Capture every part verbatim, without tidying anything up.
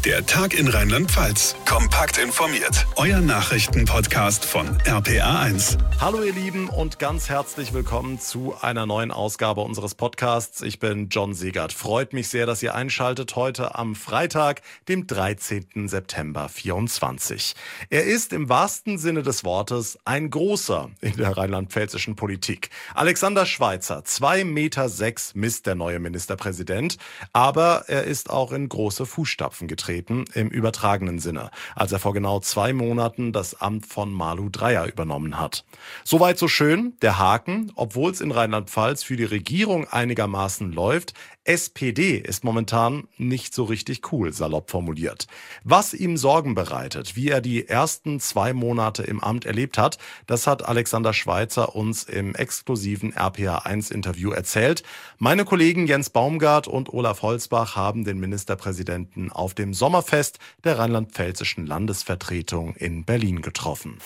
Der Tag in Rheinland-Pfalz. Kompakt informiert. Euer Nachrichtenpodcast von R P R eins. Hallo ihr Lieben und ganz herzlich willkommen zu einer neuen Ausgabe unseres Podcasts. Ich bin John Segert. Freut mich sehr, dass ihr einschaltet heute am Freitag, dem dreizehnten September vierundzwanzig. Er ist im wahrsten Sinne des Wortes ein Großer in der rheinland-pfälzischen Politik. Alexander Schweitzer, zwei Meter sechs misst der neue Ministerpräsident, aber er ist auch in große Fußstapfen getreten. Im übertragenen Sinne, als er vor genau zwei Monaten das Amt von Malu Dreyer übernommen hat. Soweit so schön, der Haken, obwohl es in Rheinland-Pfalz für die Regierung einigermaßen läuft, S P D ist momentan nicht so richtig cool, salopp formuliert. Was ihm Sorgen bereitet, wie er die ersten zwei Monate im Amt erlebt hat, das hat Alexander Schweitzer uns im exklusiven R P R eins Interview erzählt. Meine Kollegen Jens Baumgart und Olaf Holzbach haben den Ministerpräsidenten auf dem Sommerfest der rheinland-pfälzischen Landesvertretung in Berlin getroffen.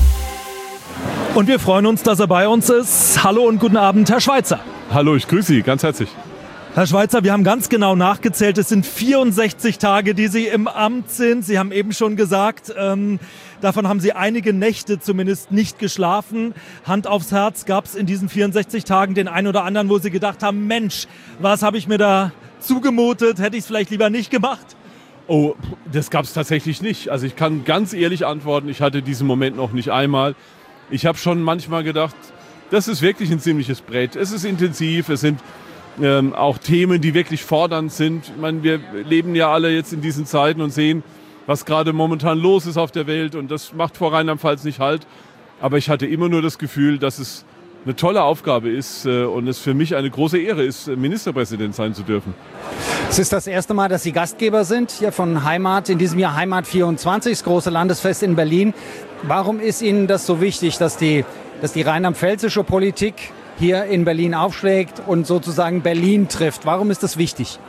Und wir freuen uns, dass er bei uns ist. Hallo und guten Abend, Herr Schweitzer. Hallo, ich grüße Sie ganz herzlich. Herr Schweitzer, wir haben ganz genau nachgezählt. Es sind vierundsechzig Tage, die Sie im Amt sind. Sie haben eben schon gesagt, ähm, davon haben Sie einige Nächte zumindest nicht geschlafen. Hand aufs Herz, gab es in diesen vierundsechzig Tagen den einen oder anderen, wo Sie gedacht haben, Mensch, was habe ich mir da zugemutet? Hätte ich es vielleicht lieber nicht gemacht? Oh, das gab es tatsächlich nicht. Also ich kann ganz ehrlich antworten, ich hatte diesen Moment noch nicht einmal. Ich habe schon manchmal gedacht, das ist wirklich ein ziemliches Brett. Es ist intensiv, es sind ähm, auch Themen, die wirklich fordernd sind. Ich meine, wir leben ja alle jetzt in diesen Zeiten und sehen, was gerade momentan los ist auf der Welt. Und das macht vor Rheinland-Pfalz nicht Halt. Aber ich hatte immer nur das Gefühl, dass es eine tolle Aufgabe ist äh, und es für mich eine große Ehre ist, Ministerpräsident sein zu dürfen. Es ist das erste Mal, dass Sie Gastgeber sind hier von Heimat, in diesem Jahr Heimat vierundzwanzig, das große Landesfest in Berlin. Warum ist Ihnen das so wichtig, dass die, dass die rheinland-pfälzische Politik hier in Berlin aufschlägt und sozusagen Berlin trifft? Warum ist das wichtig?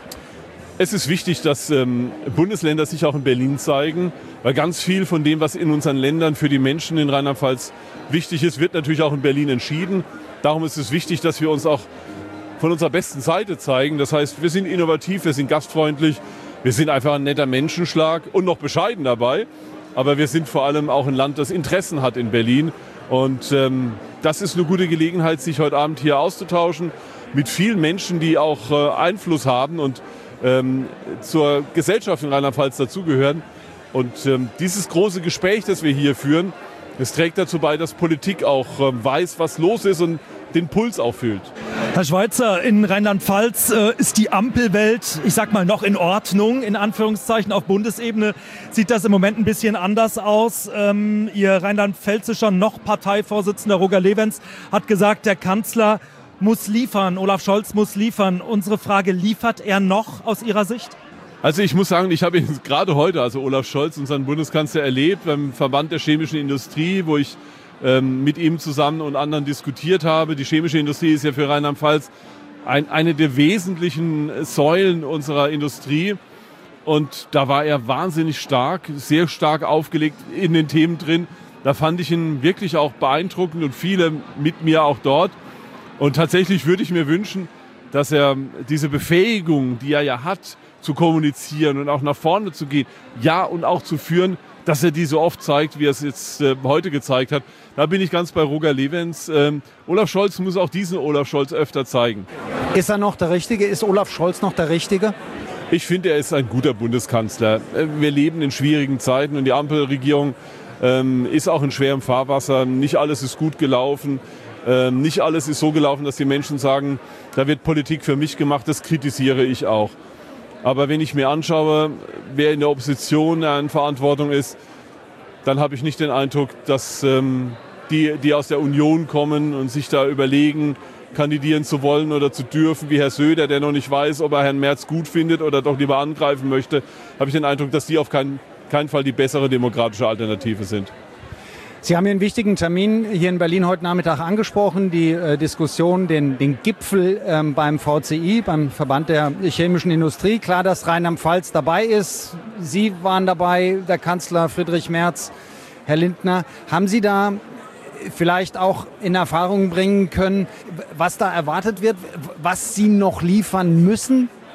Es ist wichtig, dass ähm, Bundesländer sich auch in Berlin zeigen, weil ganz viel von dem, was in unseren Ländern für die Menschen in Rheinland-Pfalz wichtig ist, wird natürlich auch in Berlin entschieden. Darum ist es wichtig, dass wir uns auch von unserer besten Seite zeigen. Das heißt, wir sind innovativ, wir sind gastfreundlich, wir sind einfach ein netter Menschenschlag und noch bescheiden dabei. Aber wir sind vor allem auch ein Land, das Interessen hat in Berlin. Und ähm, das ist eine gute Gelegenheit, sich heute Abend hier auszutauschen mit vielen Menschen, die auch äh, Einfluss haben und ähm, zur Gesellschaft in Rheinland-Pfalz dazugehören. Und ähm, dieses große Gespräch, das wir hier führen, das trägt dazu bei, dass Politik auch ähm, weiß, was los ist und den Puls auch fühlt. Herr Schweitzer, in Rheinland-Pfalz äh, ist die Ampelwelt, ich sag mal, noch in Ordnung, in Anführungszeichen. Auf Bundesebene sieht das im Moment ein bisschen anders aus. Ähm, Ihr rheinland-pfälzischer noch Parteivorsitzender Roger Levens hat gesagt, der Kanzler muss liefern, Olaf Scholz muss liefern. Unsere Frage, liefert er noch aus Ihrer Sicht? Also ich muss sagen, ich habe ihn gerade heute, also Olaf Scholz, unseren Bundeskanzler, erlebt beim Verband der chemischen Industrie, wo ich ähm, mit ihm zusammen und anderen diskutiert habe. Die chemische Industrie ist ja für Rheinland-Pfalz ein, eine der wesentlichen Säulen unserer Industrie. Und da war er wahnsinnig stark, sehr stark aufgelegt in den Themen drin. Da fand ich ihn wirklich auch beeindruckend und viele mit mir auch dort. Und tatsächlich würde ich mir wünschen, dass er diese Befähigung, die er ja hat, zu kommunizieren und auch nach vorne zu gehen, ja, und auch zu führen, dass er die so oft zeigt, wie er es jetzt äh, heute gezeigt hat. Da bin ich ganz bei Roger Levens. Ähm, Olaf Scholz muss auch diesen Olaf Scholz öfter zeigen. Ist er noch der Richtige? Ist Olaf Scholz noch der Richtige? Ich finde, er ist ein guter Bundeskanzler. Wir leben in schwierigen Zeiten und die Ampelregierung ähm, ist auch in schwerem Fahrwasser. Nicht alles ist gut gelaufen. Ähm, nicht alles ist so gelaufen, dass die Menschen sagen, da wird Politik für mich gemacht. Das kritisiere ich auch. Aber wenn ich mir anschaue, wer in der Opposition in Verantwortung ist, dann habe ich nicht den Eindruck, dass ähm, die, die aus der Union kommen und sich da überlegen, kandidieren zu wollen oder zu dürfen, wie Herr Söder, der noch nicht weiß, ob er Herrn Merz gut findet oder doch lieber angreifen möchte, habe ich den Eindruck, dass die auf keinen, keinen Fall die bessere demokratische Alternative sind. Sie haben hier einen wichtigen Termin hier in Berlin heute Nachmittag angesprochen, die äh, Diskussion, den, den Gipfel ähm, beim V C I, beim Verband der chemischen Industrie. Klar, dass Rheinland-Pfalz dabei ist. Sie waren dabei, der Kanzler Friedrich Merz, Herr Lindner. Haben Sie da vielleicht auch in Erfahrung bringen können, was da erwartet wird, was Sie noch liefern müssen?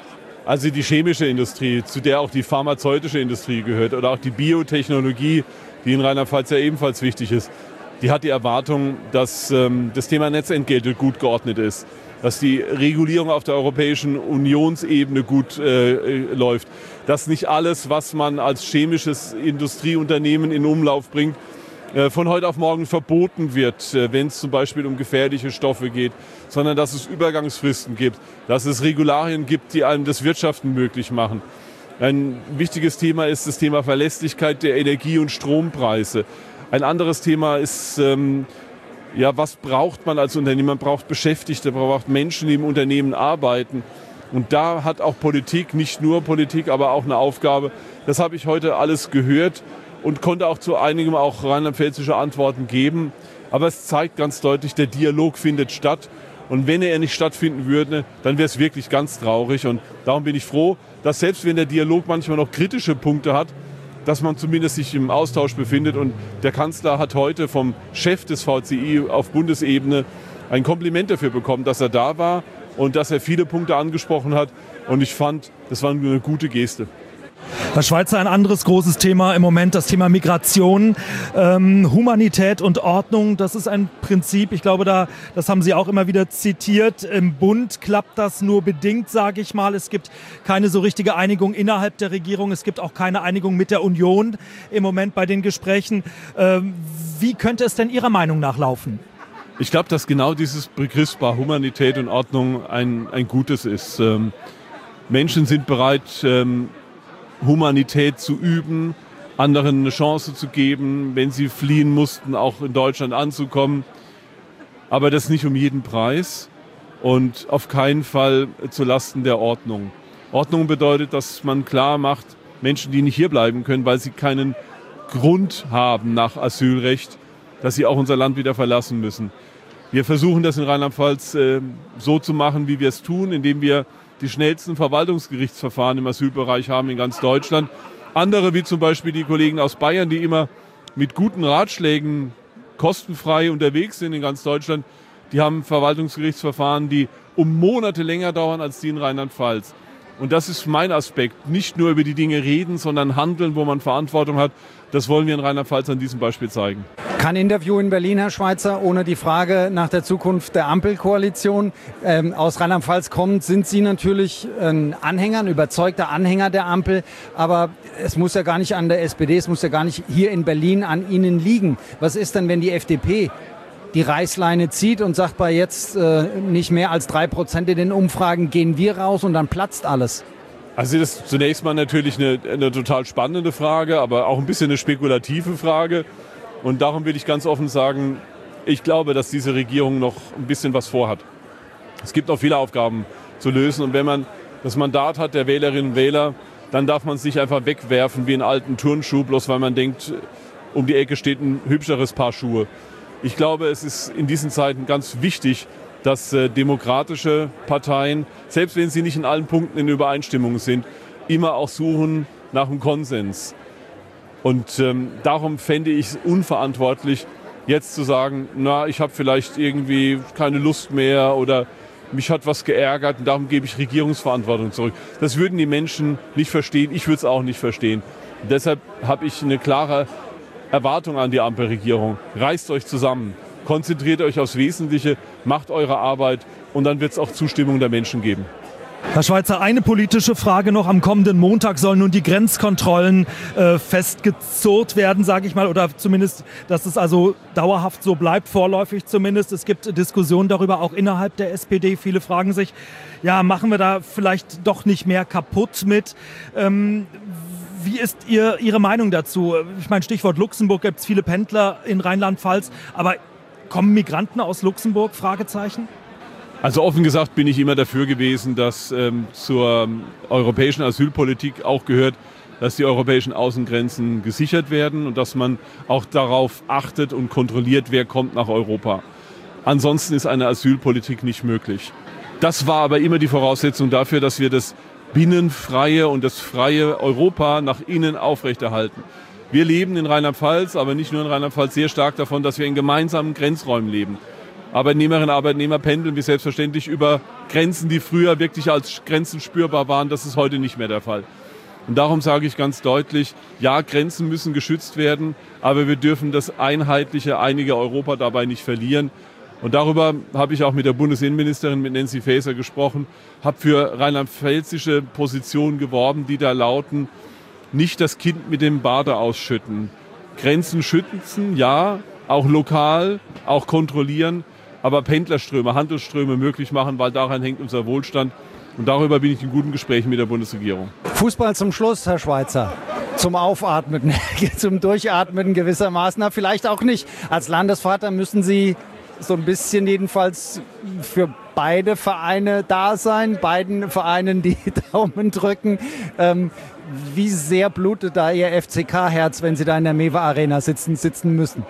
Also die chemische Industrie, zu der auch die pharmazeutische Industrie gehört oder auch die Biotechnologie, die in Rheinland-Pfalz ja ebenfalls wichtig ist, die hat die Erwartung, dass ähm, das Thema Netzentgelte gut geordnet ist, dass die Regulierung auf der europäischen Unionsebene gut äh, läuft, dass nicht alles, was man als chemisches Industrieunternehmen in Umlauf bringt, äh, von heute auf morgen verboten wird, äh, wenn es zum Beispiel um gefährliche Stoffe geht, sondern dass es Übergangsfristen gibt, dass es Regularien gibt, die einem das Wirtschaften möglich machen. Ein wichtiges Thema ist das Thema Verlässlichkeit der Energie- und Strompreise. Ein anderes Thema ist, ähm, ja, was braucht man als Unternehmen? Man braucht Beschäftigte, man braucht Menschen, die im Unternehmen arbeiten. Und da hat auch Politik, nicht nur Politik, aber auch eine Aufgabe. Das habe ich heute alles gehört und konnte auch zu einigem auch rheinland-pfälzische Antworten geben. Aber es zeigt ganz deutlich, der Dialog findet statt. Und wenn er nicht stattfinden würde, dann wäre es wirklich ganz traurig. Und darum bin ich froh, dass selbst wenn der Dialog manchmal noch kritische Punkte hat, dass man zumindest sich im Austausch befindet. Und der Kanzler hat heute vom Chef des V C I auf Bundesebene ein Kompliment dafür bekommen, dass er da war und dass er viele Punkte angesprochen hat. Und ich fand, das war eine gute Geste. Herr Schweitzer, ein anderes großes Thema im Moment, das Thema Migration, ähm, Humanität und Ordnung. Das ist ein Prinzip, ich glaube, da, das haben Sie auch immer wieder zitiert. Im Bund klappt das nur bedingt, sage ich mal. Es gibt keine so richtige Einigung innerhalb der Regierung. Es gibt auch keine Einigung mit der Union im Moment bei den Gesprächen. Ähm, wie könnte es denn Ihrer Meinung nach laufen? Ich glaube, dass genau dieses Begriffspaar Humanität und Ordnung ein, ein gutes ist. Ähm, Menschen sind bereit, ähm, Humanität zu üben, anderen eine Chance zu geben, wenn sie fliehen mussten, auch in Deutschland anzukommen. Aber das nicht um jeden Preis und auf keinen Fall zulasten der Ordnung. Ordnung bedeutet, dass man klar macht, Menschen, die nicht hier bleiben können, weil sie keinen Grund haben nach Asylrecht, dass sie auch unser Land wieder verlassen müssen. Wir versuchen das in Rheinland-Pfalz äh, so zu machen, wie wir es tun, indem wir die schnellsten Verwaltungsgerichtsverfahren im Asylbereich haben in ganz Deutschland. Andere, wie zum Beispiel die Kollegen aus Bayern, die immer mit guten Ratschlägen kostenfrei unterwegs sind in ganz Deutschland, die haben Verwaltungsgerichtsverfahren, die um Monate länger dauern als die in Rheinland-Pfalz. Und das ist mein Aspekt. Nicht nur über die Dinge reden, sondern handeln, wo man Verantwortung hat. Das wollen wir in Rheinland-Pfalz an diesem Beispiel zeigen. Kein Interview in Berlin, Herr Schweitzer, ohne die Frage nach der Zukunft der Ampelkoalition. Ähm, aus Rheinland-Pfalz kommend sind Sie natürlich ein Anhänger, ein überzeugter Anhänger der Ampel. Aber es muss ja gar nicht an der S P D, es muss ja gar nicht hier in Berlin an Ihnen liegen. Was ist denn, wenn die F D P die Reißleine zieht und sagt, bei jetzt äh, nicht mehr als drei Prozent in den Umfragen gehen wir raus und dann platzt alles? Also das ist zunächst mal natürlich eine, eine total spannende Frage, aber auch ein bisschen eine spekulative Frage. Und darum will ich ganz offen sagen, ich glaube, dass diese Regierung noch ein bisschen was vorhat. Es gibt noch viele Aufgaben zu lösen. Und wenn man das Mandat hat der Wählerinnen und Wähler, dann darf man es nicht einfach wegwerfen wie einen alten Turnschuh, bloß weil man denkt, um die Ecke steht ein hübscheres Paar Schuhe. Ich glaube, es ist in diesen Zeiten ganz wichtig, dass äh, demokratische Parteien, selbst wenn sie nicht in allen Punkten in Übereinstimmung sind, immer auch suchen nach einem Konsens. Und ähm, darum fände ich es unverantwortlich, jetzt zu sagen, na, ich habe vielleicht irgendwie keine Lust mehr oder mich hat was geärgert und darum gebe ich Regierungsverantwortung zurück. Das würden die Menschen nicht verstehen, ich würde es auch nicht verstehen. Und deshalb habe ich eine klare Erwartung an die Ampelregierung. Reißt euch zusammen, konzentriert euch aufs Wesentliche, macht eure Arbeit und dann wird es auch Zustimmung der Menschen geben. Herr Schweitzer, eine politische Frage noch. Am kommenden Montag sollen nun die Grenzkontrollen äh, festgezurrt werden, sage ich mal, oder zumindest, dass es also dauerhaft so bleibt, vorläufig zumindest. Es gibt Diskussionen darüber, auch innerhalb der S P D. Viele fragen sich, ja, machen wir da vielleicht doch nicht mehr kaputt mit? Ähm, Wie ist ihr, Ihre Meinung dazu? Ich meine, Stichwort Luxemburg, gibt es viele Pendler in Rheinland-Pfalz, aber kommen Migranten aus Luxemburg? Fragezeichen. Also offen gesagt bin ich immer dafür gewesen, dass ähm, zur europäischen Asylpolitik auch gehört, dass die europäischen Außengrenzen gesichert werden und dass man auch darauf achtet und kontrolliert, wer kommt nach Europa. Ansonsten ist eine Asylpolitik nicht möglich. Das war aber immer die Voraussetzung dafür, dass wir das binnenfreie und das freie Europa nach innen aufrechterhalten. Wir leben in Rheinland-Pfalz, aber nicht nur in Rheinland-Pfalz, sehr stark davon, dass wir in gemeinsamen Grenzräumen leben. Arbeitnehmerinnen und Arbeitnehmer pendeln wie selbstverständlich über Grenzen, die früher wirklich als Grenzen spürbar waren. Das ist heute nicht mehr der Fall. Und darum sage ich ganz deutlich, ja, Grenzen müssen geschützt werden, aber wir dürfen das einheitliche, einige Europa dabei nicht verlieren. Und darüber habe ich auch mit der Bundesinnenministerin, mit Nancy Faeser gesprochen, habe für rheinland-pfälzische Positionen geworben, die da lauten, nicht das Kind mit dem Bade ausschütten. Grenzen schützen, ja, auch lokal, auch kontrollieren, aber Pendlerströme, Handelsströme möglich machen, weil daran hängt unser Wohlstand. Und darüber bin ich in guten Gesprächen mit der Bundesregierung. Fußball zum Schluss, Herr Schweizer. Zum Aufatmen, zum Durchatmen gewissermaßen, aber vielleicht auch nicht. Als Landesvater müssen Sie so ein bisschen jedenfalls für beide Vereine da sein, beiden Vereinen die Daumen drücken. Ähm, wie sehr blutet da Ihr F C K-Herz, wenn Sie da in der Mewa Arena sitzen, sitzen müssen?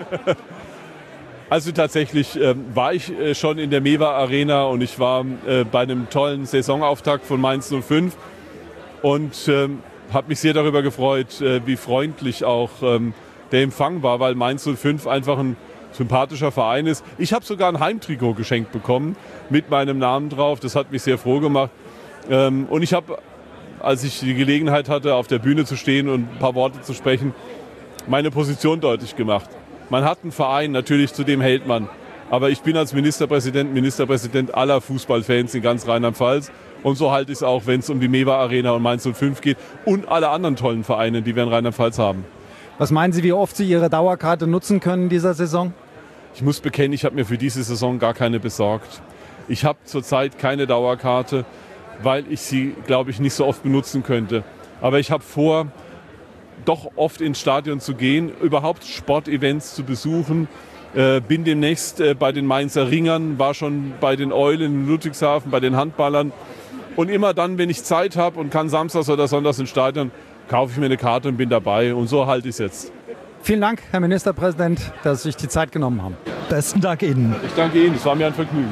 Also tatsächlich äh, war ich äh, schon in der Mewa Arena und ich war äh, bei einem tollen Saisonauftakt von Mainz null fünf und äh, habe mich sehr darüber gefreut, äh, wie freundlich auch ähm, der Empfang war, weil Mainz null fünf einfach ein sympathischer Verein ist. Ich habe sogar ein Heimtrikot geschenkt bekommen mit meinem Namen drauf. Das hat mich sehr froh gemacht. Ähm, und ich habe, als ich die Gelegenheit hatte, auf der Bühne zu stehen und ein paar Worte zu sprechen, meine Position deutlich gemacht. Man hat einen Verein, natürlich zu dem hält man. Aber ich bin als Ministerpräsident Ministerpräsident aller Fußballfans in ganz Rheinland-Pfalz. Und so halte ich es auch, wenn es um die Mewa Arena und Mainz null fünf geht und alle anderen tollen Vereine, die wir in Rheinland-Pfalz haben. Was meinen Sie, wie oft Sie Ihre Dauerkarte nutzen können in dieser Saison? Ich muss bekennen, ich habe mir für diese Saison gar keine besorgt. Ich habe zurzeit keine Dauerkarte, weil ich sie, glaube ich, nicht so oft benutzen könnte. Aber ich habe vor, doch oft ins Stadion zu gehen, überhaupt Sportevents zu besuchen. Äh, bin demnächst äh, bei den Mainzer Ringern, war schon bei den Eulen in Ludwigshafen, bei den Handballern. Und immer dann, wenn ich Zeit habe und kann samstags oder sonntags ins Stadion, kaufe ich mir eine Karte und bin dabei. Und so halte ich es jetzt. Vielen Dank, Herr Ministerpräsident, dass Sie sich die Zeit genommen haben. Besten Dank Ihnen. Ich danke Ihnen, es war mir ein Vergnügen.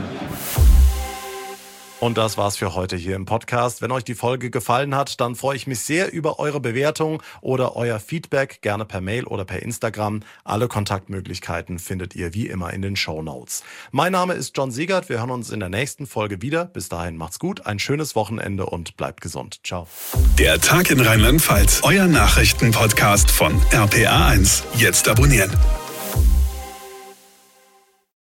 Und das war's für heute hier im Podcast. Wenn euch die Folge gefallen hat, dann freue ich mich sehr über eure Bewertung oder euer Feedback, gerne per Mail oder per Instagram. Alle Kontaktmöglichkeiten findet ihr wie immer in den Shownotes. Mein Name ist John Siegert. Wir hören uns in der nächsten Folge wieder. Bis dahin macht's gut, ein schönes Wochenende und bleibt gesund. Ciao. Der Tag in Rheinland-Pfalz, euer Nachrichtenpodcast von R P R eins. Jetzt abonnieren.